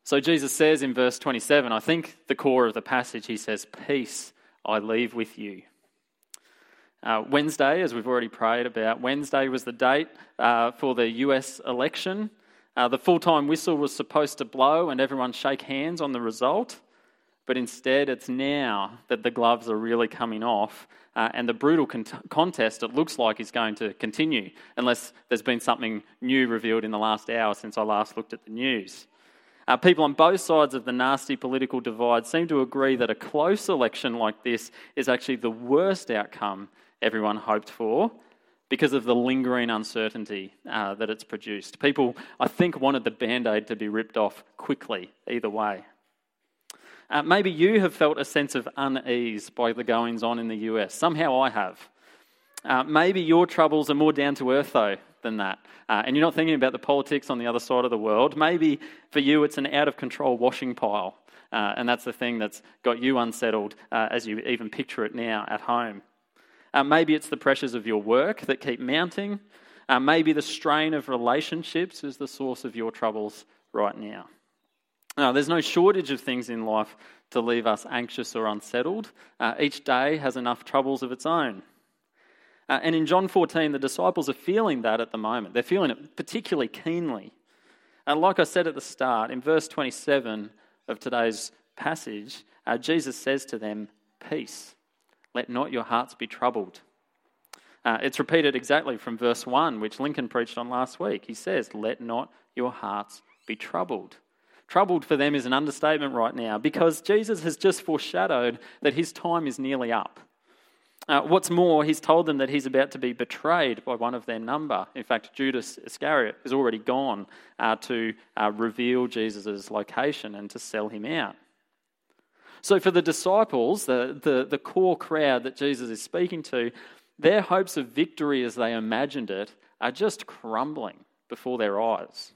So Jesus says in verse 27, I think the core of the passage, he says, "Peace I leave with you." Wednesday, as we've already prayed about, Wednesday was the date for the US election. The full-time whistle was supposed to blow and everyone shake hands on the result. But instead, it's now that the gloves are really coming off and the brutal contest, it looks like, is going to continue unless there's been something new revealed in the last hour since I last looked at the news. People on both sides of the nasty political divide seem to agree that a close election like this is actually the worst outcome everyone hoped for because of the lingering uncertainty that it's produced. People, I think, wanted the Band-Aid to be ripped off quickly, either way. Maybe you have felt a sense of unease by the goings-on in the US. Somehow I have. Maybe your troubles are more down to earth, though, than that. And you're not thinking about the politics on the other side of the world. Maybe for you it's an out-of-control washing pile. And that's the thing that's got you unsettled as you even picture it now at home. Maybe it's the pressures of your work that keep mounting. Maybe the strain of relationships is the source of your troubles right now. Now, there's no shortage of things in life to leave us anxious or unsettled. Each day has enough troubles of its own. And in John 14, the disciples are feeling that at the moment. They're feeling it particularly keenly. And like I said at the start, in verse 27 of today's passage, Jesus says to them, "Peace, let not your hearts be troubled." It's repeated exactly from verse 1, which Lincoln preached on last week. He says, "Let not your hearts be troubled." Troubled for them is an understatement right now because Jesus has just foreshadowed that his time is nearly up. What's more, he's told them that he's about to be betrayed by one of their number. In fact, Judas Iscariot has already gone to reveal Jesus' location and to sell him out. So for the disciples, the core crowd that Jesus is speaking to, their hopes of victory as they imagined it are just crumbling before their eyes.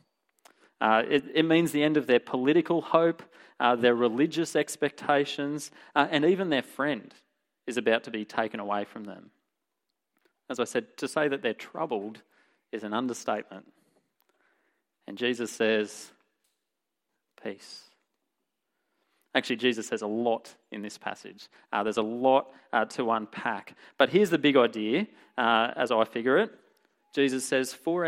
It means the end of their political hope, their religious expectations, and even their friend is about to be taken away from them. As I said, to say that they're troubled is an understatement. And Jesus says, "Peace." Actually, Jesus says a lot in this passage. There's a lot to unpack. But here's the big idea, as I figure it. Jesus says,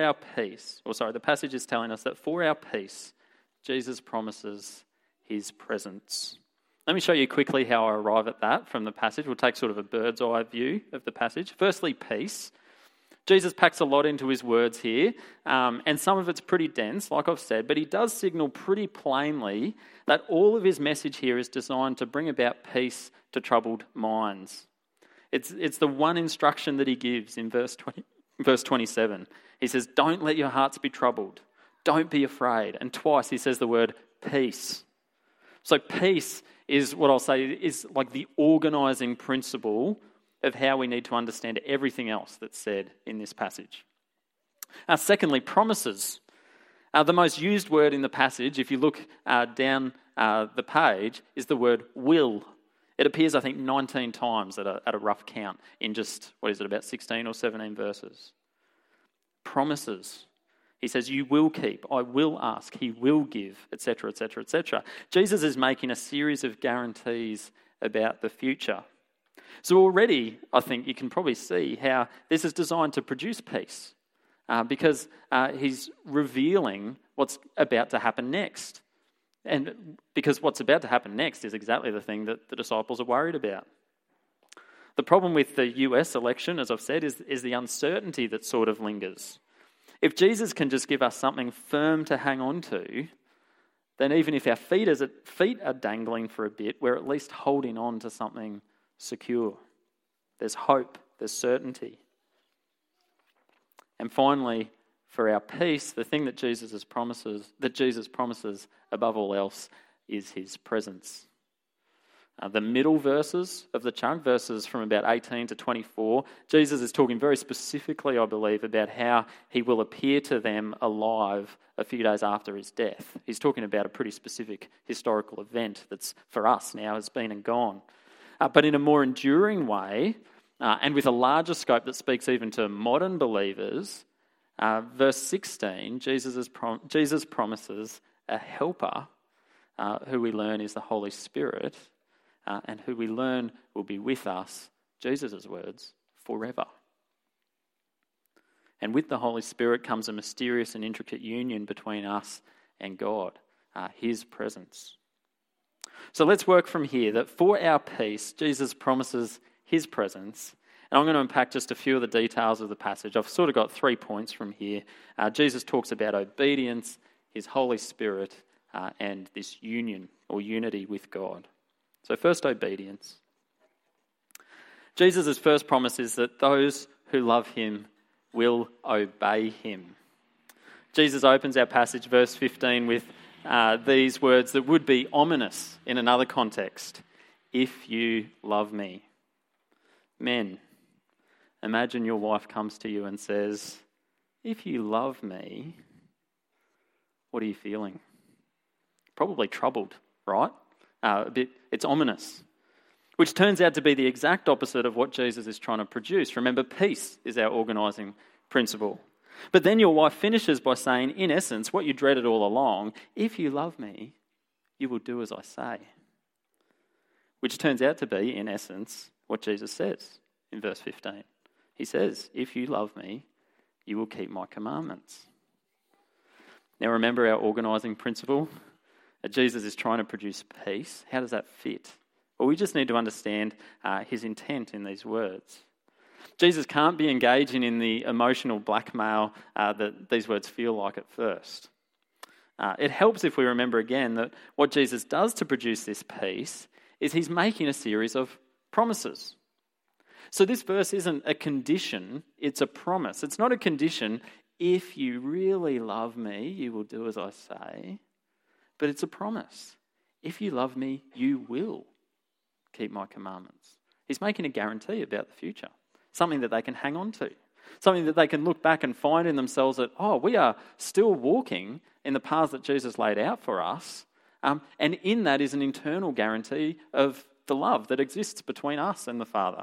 the passage is telling us that for our peace, Jesus promises his presence. Let me show you quickly how I arrive at that from the passage. We'll take sort of a bird's eye view of the passage. Firstly, peace. Jesus packs a lot into his words here, and some of it's pretty dense, like I've said, but he does signal pretty plainly that all of his message here is designed to bring about peace to troubled minds. It's the one instruction that he gives in verse 27. He says, "Don't let your hearts be troubled. Don't be afraid." And twice he says the word peace. So peace is what I'll say is like the organising principle of how we need to understand everything else that's said in this passage. Secondly, promises. The most used word in the passage, if you look down the page, is the word will. It appears, I think, 19 times at a rough count in just, about 16 or 17 verses. Promises. He says, you will keep, I will ask, he will give, etc., etc., etc. Jesus is making a series of guarantees about the future. So already, I think you can probably see how this is designed to produce peace because he's revealing what's about to happen next. And because what's about to happen next is exactly the thing that the disciples are worried about. The problem with the US election, as I've said, is the uncertainty that sort of lingers. If Jesus can just give us something firm to hang on to, then even if our feet are dangling for a bit, we're at least holding on to something secure. There's hope, there's certainty. And finally, for our peace, the thing that Jesus promises above all else is his presence. The middle verses of the chunk, verses from about 18 to 24, Jesus is talking very specifically, I believe, about how he will appear to them alive a few days after his death. He's talking about a pretty specific historical event that's for us now has been and gone. But in a more enduring way, and with a larger scope that speaks even to modern believers, verse 16, Jesus promises a helper who we learn is the Holy Spirit, and who we learn will be with us, Jesus' words, forever. And with the Holy Spirit comes a mysterious and intricate union between us and God, his presence. So let's work from here that for our peace, Jesus promises his presence. And I'm going to unpack just a few of the details of the passage. I've sort of got 3 points from here. Jesus talks about obedience, his Holy Spirit, and this union or unity with God. So first, obedience. Jesus' first promise is that those who love him will obey him. Jesus opens our passage, verse 15, with these words that would be ominous in another context. If you love me. Men, imagine your wife comes to you and says, if you love me, what are you feeling? Probably troubled, right? It's ominous. Which turns out to be the exact opposite of what Jesus is trying to produce. Remember, peace is our organising principle. But then your wife finishes by saying, in essence, what you dreaded all along, if you love me, you will do as I say. Which turns out to be, in essence, what Jesus says in verse 15. He says, if you love me, you will keep my commandments. Now remember our organising principle? That Jesus is trying to produce peace. How does that fit? Well, we just need to understand his intent in these words. Jesus can't be engaging in the emotional blackmail that these words feel like at first. It helps if we remember again that what Jesus does to produce this peace is he's making a series of promises. So this verse isn't a condition, it's a promise. It's not a condition, if you really love me, you will do as I say. But it's a promise. If you love me, you will keep my commandments. He's making a guarantee about the future, something that they can hang on to, something that they can look back and find in themselves that, we are still walking in the paths that Jesus laid out for us. And in that is an internal guarantee of the love that exists between us and the Father.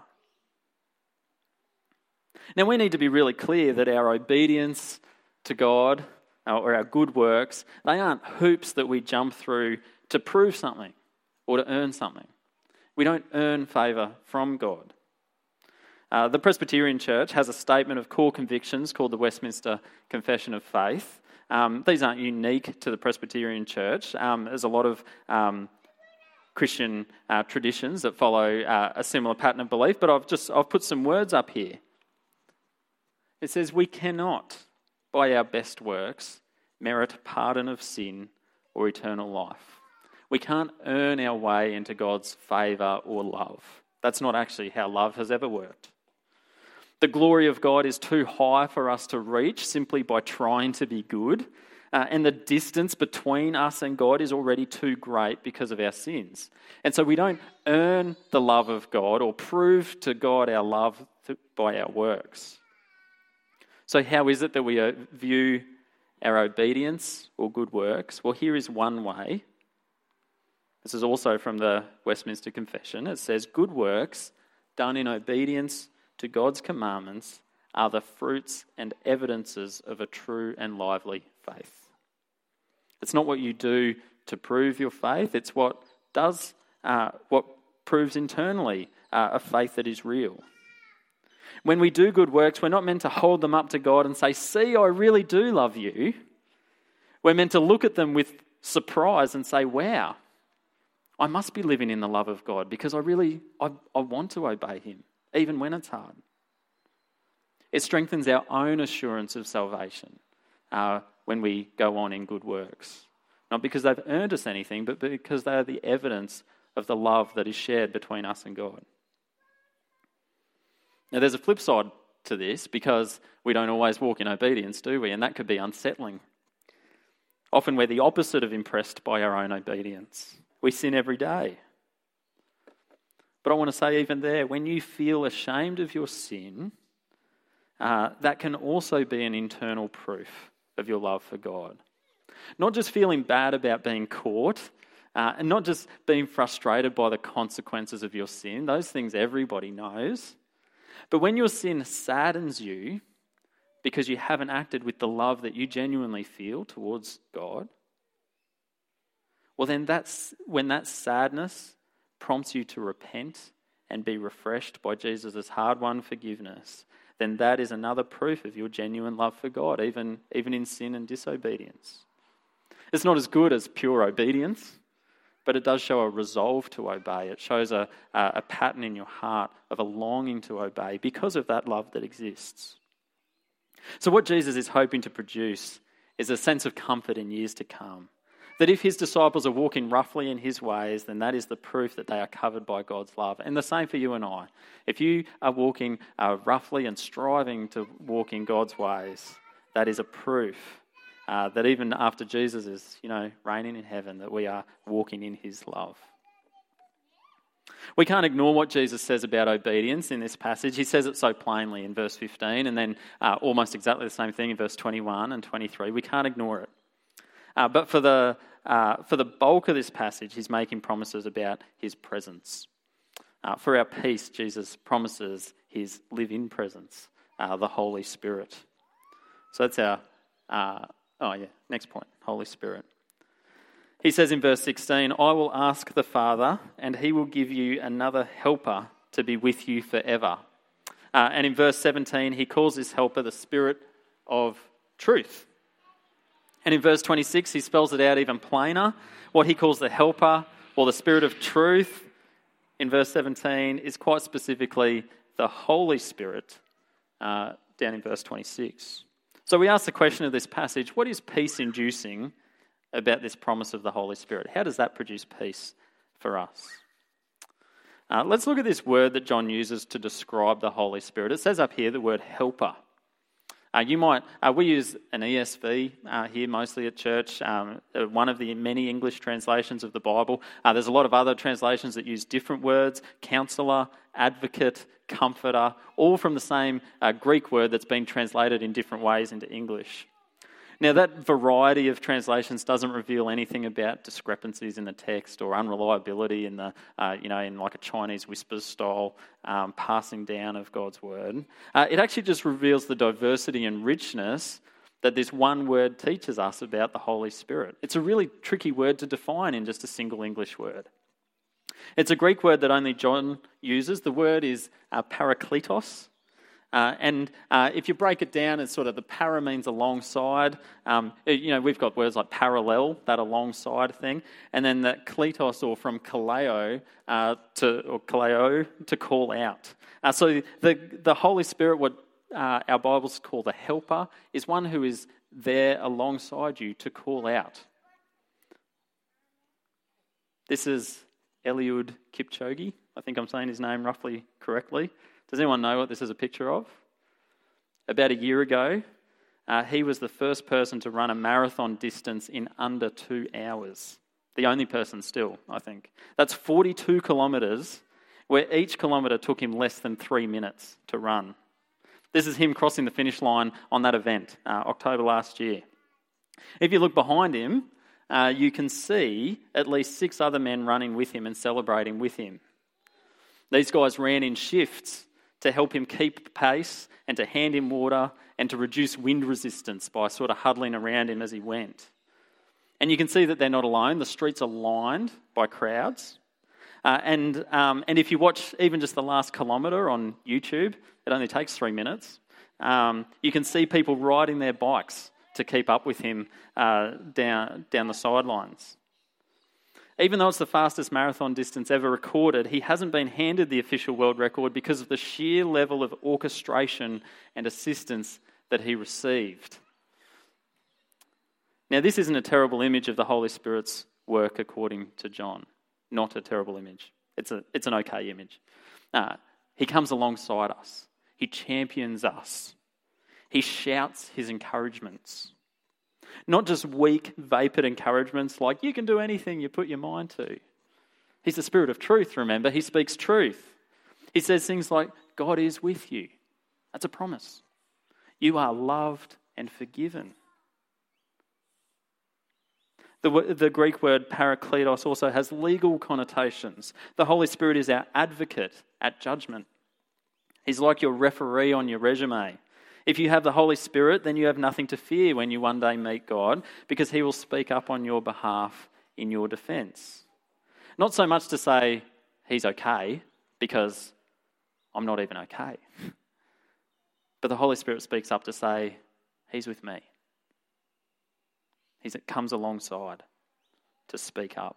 Now, we need to be really clear that our obedience to God or our good works, they aren't hoops that we jump through to prove something or to earn something. We don't earn favour from God. The Presbyterian Church has a statement of core convictions called the Westminster Confession of Faith. These aren't unique to the Presbyterian Church. There's a lot of Christian traditions that follow a similar pattern of belief, but I've put some words up here. It says, we cannot, by our best works, merit pardon of sin or eternal life. We can't earn our way into God's favour or love. That's not actually how love has ever worked. The glory of God is too high for us to reach simply by trying to be good, and the distance between us and God is already too great because of our sins. And so we don't earn the love of God or prove to God our love by our works. So how is it that we view our obedience or good works? Well, here is one way. This is also from the Westminster Confession. It says, good works done in obedience to God's commandments are the fruits and evidences of a true and lively faith. It's not what you do to prove your faith, it's what proves internally a faith that is real. When we do good works, we're not meant to hold them up to God and say, see, I really do love you. We're meant to look at them with surprise and say, wow, I must be living in the love of God because I want to obey him, even when it's hard. It strengthens our own assurance of salvation when we go on in good works. Not because they've earned us anything, but because they are the evidence of the love that is shared between us and God. Now, there's a flip side to this because we don't always walk in obedience, do we? And that could be unsettling. Often we're the opposite of impressed by our own obedience. We sin every day. But I want to say even there, when you feel ashamed of your sin, that can also be an internal proof of your love for God. Not just feeling bad about being caught, and not just being frustrated by the consequences of your sin. Those things everybody knows. But when your sin saddens you because you haven't acted with the love that you genuinely feel towards God, well then that's when that sadness prompts you to repent and be refreshed by Jesus' hard-won forgiveness, then that is another proof of your genuine love for God, even in sin and disobedience. It's not as good as pure obedience, but it does show a resolve to obey. It shows a pattern in your heart of a longing to obey because of that love that exists. So what Jesus is hoping to produce is a sense of comfort in years to come. That if his disciples are walking roughly in his ways, then that is the proof that they are covered by God's love. And the same for you and I. If you are walking roughly and striving to walk in God's ways, that is a proof that even after Jesus is, reigning in heaven, that we are walking in his love. We can't ignore what Jesus says about obedience in this passage. He says it so plainly in verse 15, and then almost exactly the same thing in verse 21 and 23. We can't ignore it. But for the bulk of this passage, he's making promises about his presence. For our peace, Jesus promises his live-in presence, the Holy Spirit. So that's our, next point, Holy Spirit. He says in verse 16, I will ask the Father, and he will give you another helper to be with you forever. And in verse 17, he calls this helper the Spirit of truth. And in verse 26, he spells it out even plainer. What he calls the helper, or the Spirit of truth, in verse 17, is quite specifically the Holy Spirit, down in verse 26. So we ask the question of this passage, what is peace-inducing about this promise of the Holy Spirit? How does that produce peace for us? Let's look at this word that John uses to describe the Holy Spirit. It says up here the word helper. We use an ESV here mostly at church, one of the many English translations of the Bible. There's a lot of other translations that use different words, counsellor, advocate, comforter, all from the same Greek word that's been translated in different ways into English. Now, that variety of translations doesn't reveal anything about discrepancies in the text or unreliability in the, in like a Chinese whisper style passing down of God's word. It actually just reveals the diversity and richness that this one word teaches us about the Holy Spirit. It's a really tricky word to define in just a single English word. It's a Greek word that only John uses. The word is parakletos. And if you break it down, it's sort of the para means alongside. We've got words like parallel, that alongside thing. And then that kletos, or from kaleo, to call out. So the Holy Spirit, what our Bibles call the helper, is one who is there alongside you to call out. This is Eliud Kipchoge. I think I'm saying his name roughly correctly. Does anyone know what this is a picture of? About a year ago, he was the first person to run a marathon distance in under 2 hours. The only person still, I think. That's 42 kilometres, where each kilometre took him less than 3 minutes to run. This is him crossing the finish line on that event, October last year. If you look behind him, you can see at least 6 other men running with him and celebrating with him. These guys ran in shifts to help him keep pace and to hand him water and to reduce wind resistance by sort of huddling around him as he went. And you can see that they're not alone. The streets are lined by crowds. And if you watch even just the last kilometre on YouTube, it only takes 3 minutes, you can see people riding their bikes to keep up with him down the sidelines. Even though it's the fastest marathon distance ever recorded, he hasn't been handed the official world record because of the sheer level of orchestration and assistance that he received. Now, this isn't a terrible image of the Holy Spirit's work according to John. Not a terrible image. It's an okay image. He comes alongside us. He champions us. He shouts his encouragements. Not just weak, vapid encouragements like, you can do anything you put your mind to. He's the Spirit of truth, remember? He speaks truth. He says things like, God is with you. That's a promise. You are loved and forgiven. The Greek word parakletos also has legal connotations. The Holy Spirit is our advocate at judgment. He's like your referee on your resume. If you have the Holy Spirit, then you have nothing to fear when you one day meet God, because he will speak up on your behalf in your defence. Not so much to say he's okay, because I'm not even okay. But the Holy Spirit speaks up to say, he's with me. He comes alongside to speak up.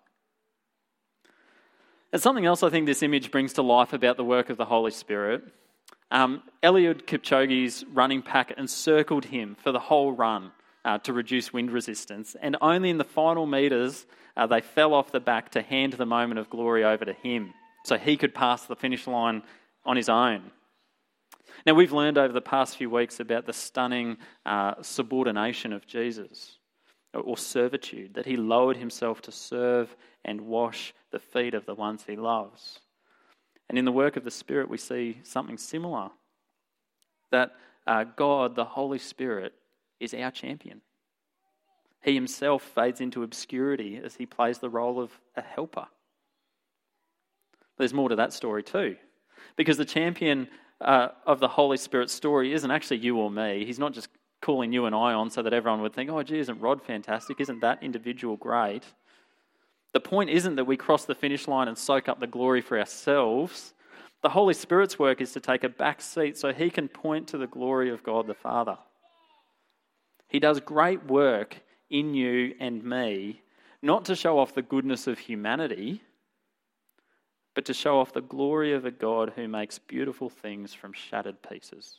And something else I think this image brings to life about the work of the Holy Spirit. Eliud Kipchoge's running pack encircled him for the whole run to reduce wind resistance. And only in the final metres, they fell off the back to hand the moment of glory over to him so he could pass the finish line on his own. Now, we've learned over the past few weeks about the stunning subordination of Jesus, or servitude, that he lowered himself to serve and wash the feet of the ones he loves. And in the work of the Spirit, we see something similar, that God, the Holy Spirit, is our champion. He himself fades into obscurity as he plays the role of a helper. There's more to that story too, because the champion of the Holy Spirit story isn't actually you or me. He's not just calling you and I on so that everyone would think, oh, gee, isn't Rod fantastic? Isn't that individual great? The point isn't that we cross the finish line and soak up the glory for ourselves. The Holy Spirit's work is to take a back seat so he can point to the glory of God the Father. He does great work in you and me, not to show off the goodness of humanity, but to show off the glory of a God who makes beautiful things from shattered pieces.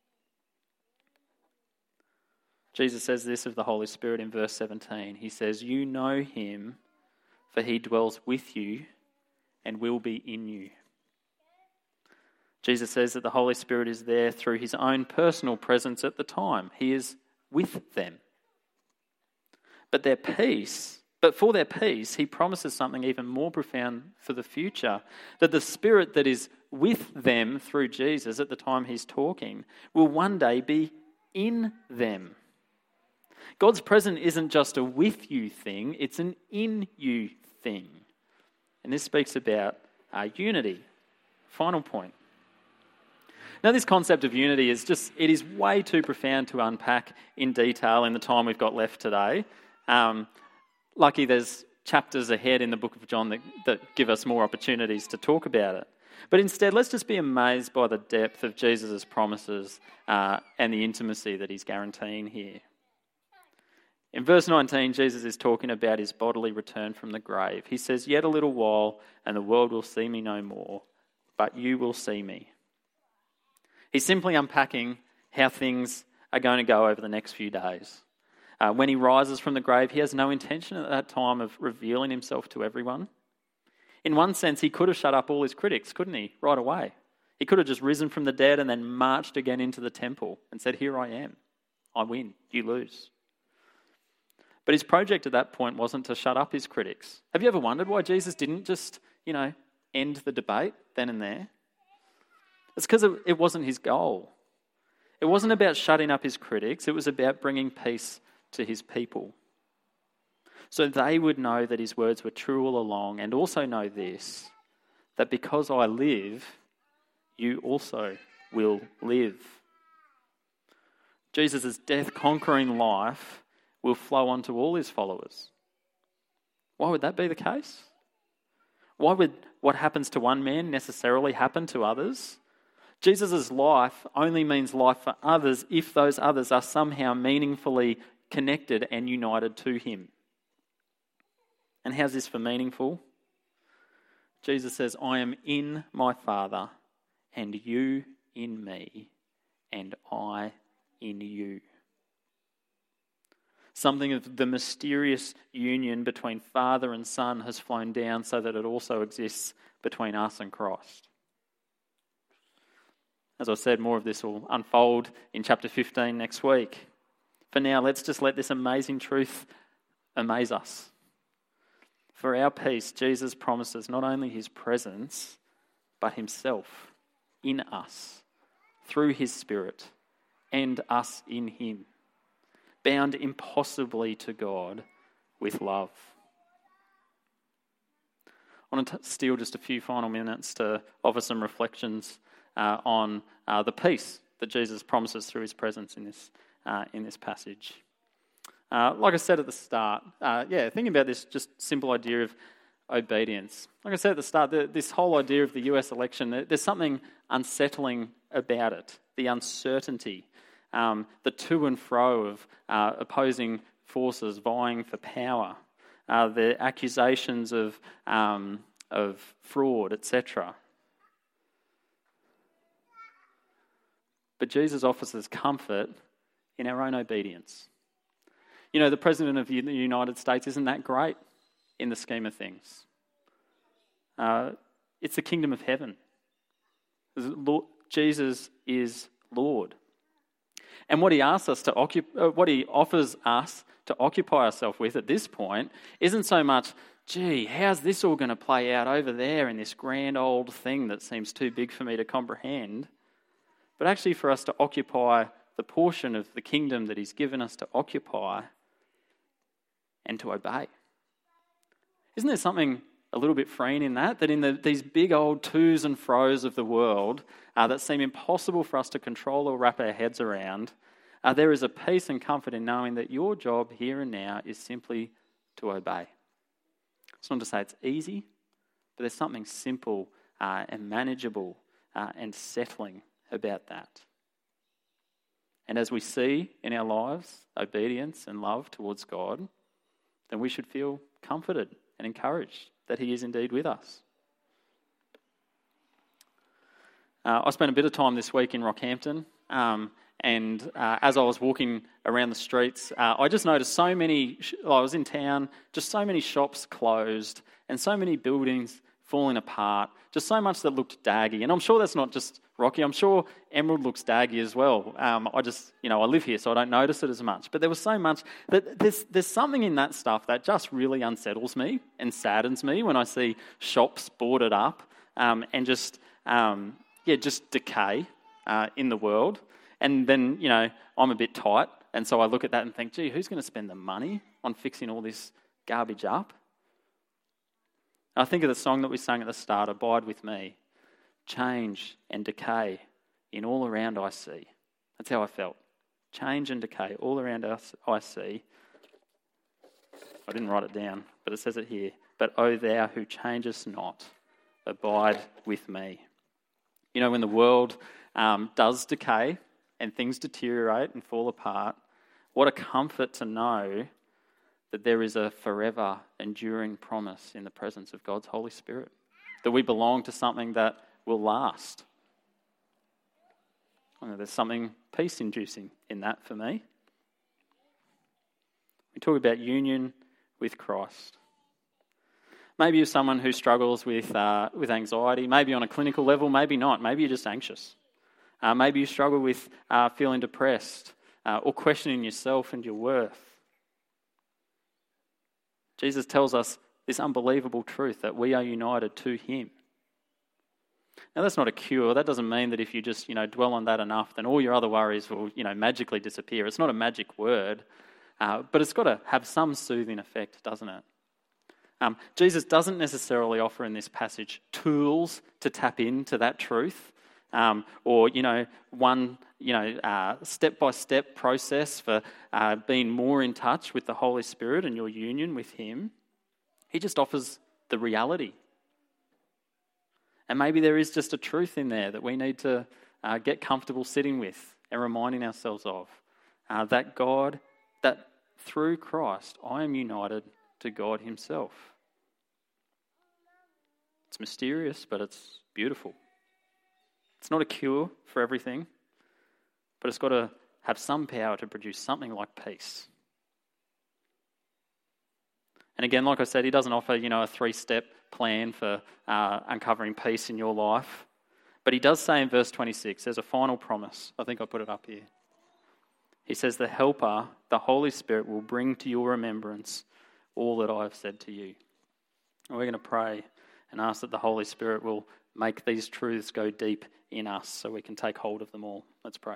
Jesus says this of the Holy Spirit in verse 17. He says, you know him, for he dwells with you and will be in you. Jesus says that the Holy Spirit is there through his own personal presence at the time. He is with them. But for their peace, he promises something even more profound for the future, that the Spirit that is with them through Jesus at the time he's talking will one day be in them. God's presence isn't just a with you thing, it's an in you thing. And this speaks about unity. Final point. Now, this concept of unity it is way too profound to unpack in detail in the time we've got left today. Lucky there's chapters ahead in the book of John that give us more opportunities to talk about it. But instead, let's just be amazed by the depth of Jesus' promises and the intimacy that he's guaranteeing here. In verse 19, Jesus is talking about his bodily return from the grave. He says, yet a little while and the world will see me no more, but you will see me. He's simply unpacking how things are going to go over the next few days. When he rises from the grave, he has no intention at that time of revealing himself to everyone. In one sense, he could have shut up all his critics, couldn't he, right away? He could have just risen from the dead and then marched again into the temple and said, here I am. I win, you lose. But his project at that point wasn't to shut up his critics. Have you ever wondered why Jesus didn't just, end the debate then and there? It's because it wasn't his goal. It wasn't about shutting up his critics. It was about bringing peace to his people, so they would know that his words were true all along, and also know this, that because I live, you also will live. Jesus' death-conquering life will flow onto all his followers. Why would that be the case? Why would what happens to one man necessarily happen to others? Jesus' life only means life for others if those others are somehow meaningfully connected and united to him. And how's this for meaningful? Jesus says, I am in my Father, and you in me, and I in you. Something of the mysterious union between Father and Son has flown down so that it also exists between us and Christ. As I said, more of this will unfold in chapter 15 next week. For now, let's just let this amazing truth amaze us. For our peace, Jesus promises not only his presence, but himself in us, through his Spirit, and us in him, bound impossibly to God with love. I want to steal just a few final minutes to offer some reflections on the peace that Jesus promises through his presence in this passage. Like I said at the start, thinking about this just simple idea of obedience. Like I said at the start, this whole idea of the US election, there's something unsettling about it. The uncertainty, the to and fro of opposing forces vying for power, the accusations of fraud, etc. But Jesus offers us comfort in our own obedience. You know, the President of the United States, isn't that great in the scheme of things? It's the kingdom of heaven. Jesus is Lord. And what he offers us to occupy ourselves with at this point isn't so much, gee, how's this all going to play out over there in this grand old thing that seems too big for me to comprehend, but actually for us to occupy the portion of the kingdom that he's given us to occupy and to obey. Isn't there something a little bit freeing in that in these big old to's and fro's of the world that seem impossible for us to control or wrap our heads around, there is a peace and comfort in knowing that your job here and now is simply to obey. It's not to say it's easy, but there's something simple and manageable and settling about that. And as we see in our lives obedience and love towards God, then we should feel comforted and encouraged that he is indeed with us. I spent a bit of time this week in Rockhampton, and as I was walking around the streets, I just noticed I was in town, just so many shops closed and so many buildings falling apart, just so much that looked daggy. And I'm sure that's not just Rocky, I'm sure Emerald looks daggy as well. I live here, so I don't notice it as much. But there was so much that there's something in that stuff that just really unsettles me and saddens me when I see shops boarded up and just decay in the world. And then, I'm a bit tight, and so I look at that and think, gee, who's going to spend the money on fixing all this garbage up? I think of the song that we sang at the start, Abide With Me. Change and decay in all around I see. That's how I felt. Change and decay all around us I see. I didn't write it down, but it says it here. But O thou who changest not, abide with me. You know, when the world does decay and things deteriorate and fall apart, what a comfort to know that there is a forever enduring promise in the presence of God's Holy Spirit. That we belong to something that will last. There's something peace-inducing in that for me. We talk about union with Christ. Maybe you're someone who struggles with anxiety, maybe on a clinical level, maybe not. Maybe you're just anxious. Maybe you struggle with feeling depressed or questioning yourself and your worth. Jesus tells us this unbelievable truth that we are united to him. Now, that's not a cure. That doesn't mean that if you just, dwell on that enough, then all your other worries will, magically disappear. It's not a magic word, but it's got to have some soothing effect, doesn't it? Jesus doesn't necessarily offer in this passage tools to tap into that truth, or one step-by-step process for being more in touch with the Holy Spirit and your union with him. He just offers the reality. And maybe there is just a truth in there that we need to get comfortable sitting with and reminding ourselves of. That through Christ, I am united to God himself. It's mysterious, but it's beautiful. It's not a cure for everything, but it's got to have some power to produce something like peace. And again, like I said, he doesn't offer, a 3-step plan for uncovering peace in your life. But he does say in verse 26, there's a final promise. I think I put it up here. He says, the Helper, the Holy Spirit, will bring to your remembrance all that I have said to you. And we're going to pray and ask that the Holy Spirit will make these truths go deep in us so we can take hold of them all. Let's pray.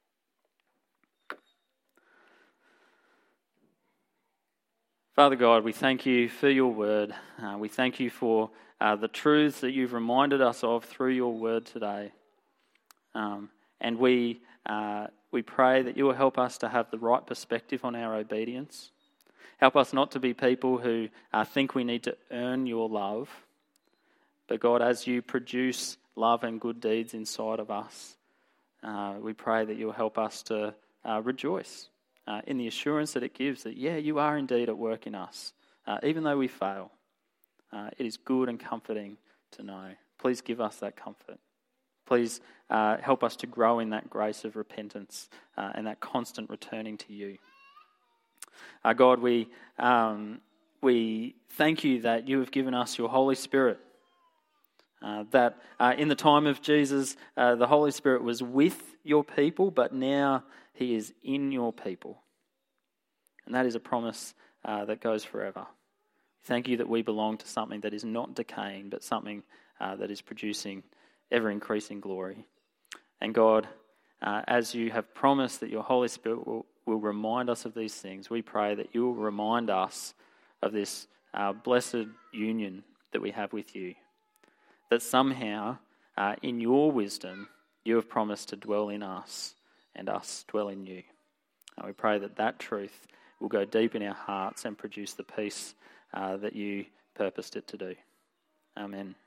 Father God, we thank you for your word. We thank you for the truths that you've reminded us of through your word today. And we we pray that you will help us to have the right perspective on our obedience. Help us not to be people who think we need to earn your love. But God, as you produce love and good deeds inside of us, we pray that you'll help us to rejoice in the assurance that it gives that, you are indeed at work in us, even though we fail. It is good and comforting to know. Please give us that comfort. Please help us to grow in that grace of repentance and that constant returning to you. God, we thank you that you have given us your Holy Spirit. That in the time of Jesus, the Holy Spirit was with your people, but now he is in your people. And that is a promise that goes forever. Thank you that we belong to something that is not decaying, but something that is producing ever-increasing glory. And God, as you have promised that your Holy Spirit will remind us of these things, we pray that you will remind us of this blessed union that we have with you. That somehow, in your wisdom, you have promised to dwell in us and us dwell in you. And we pray that that truth will go deep in our hearts and produce the peace that you purposed it to do. Amen.